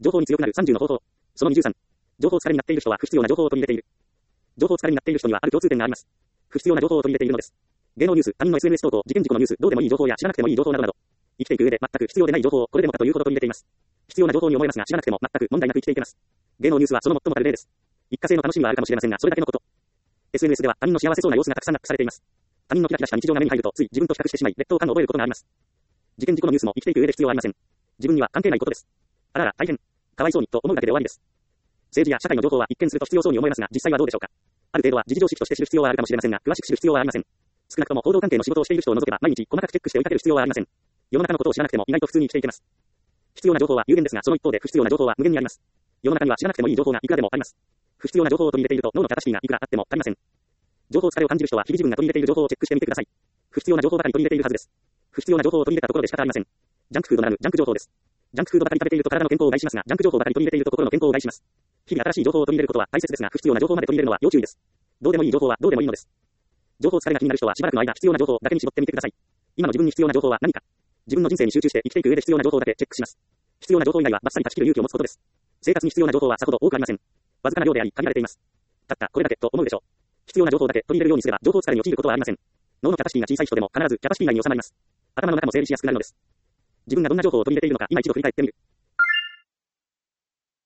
情報に強くなる30の方法。その23。情報疲れになっている人は不必要な情報を取り入れている。情報疲れになっている人にはある共通点があります。不必要な情報を取り入れているのです。芸能ニュース、他人の SNS 投稿、事件事故のニュース、どうでもいい情報や知らなくてもいい情報などなど。生きていく上で全く必要でない情報をこれでもかというほど取り入れています。必要な情報に思えますが知らなくても全く問題なく生きていけます。芸能ニュースはその最もたる例です。一過性の楽しみはあるかもしれませんが、それだけのこと。SNS では他人の幸せそうな様子がたくさんアップされています。他人のキラキラした日常が目に入るとつい自分と比較してしまい劣等感を覚えることがあります。事件事故のニュースも生きていく上で必要はありません。自分には関係ないことです。あらら、大変。かわいそうにと思うだけで終わりです。政治や社会の情報は一見すると必要そうに思いますが、実際はどうでしょうか。ある程度は時事常識として知る必要はあるかもしれませんが、詳しく知る必要はありません。少なくとも報道関係の仕事をしている人を除けば毎日細かくチェックして追いかける必要はありません。世の中のことを知らなくても意外と普通に生きていけます。必要な情報は有限ですが、その一方で不必要な情報は無限にあります。世の中には知らなくてもいい情報がいくらでもあります。不必要な情報を取り入れていると脳のキャパシティがいくらあっても足りません。情報疲れを感じる人は日々自分が取り入れている情報をチェックしてみてください。不必要な情報ばかり取り入れているはずです。不必要な情報を取り入れたところで仕方ありません。ジャンクフードならぬジャンク情報です。ジャンクフードばかり食べていると体の健康を害しますが、ジャンク情報ばかり取り入れていると心の健康を害します。日々新しい情報を取り入れることは大切ですが、不必要な情報まで取り入れるのは要注意です。どうでもいい情報はどうでもいいのです。情報疲れが気になる人はしばらくの間必要な情報だけに絞ってみてください。今の自分に必要な情報は何か。自分の人生に集中して生きていく上で必要な情報だけチェックします。必要な情報以外はバッサリ断ち切る勇気を持つことです。生活に必要な情報はさほど多くありません。わずかな量であり限られています。たったこれだけと思うでしょう。必要な情報だけ取り入れるようにすれば情報疲れに陥ることはありません。脳のキャパシティが小さい人でも必ずキャパシティ内に収まります。頭の中も整理しやすくなるのです。自分がどんな情報を取り入れているのか今一度振り返ってみる。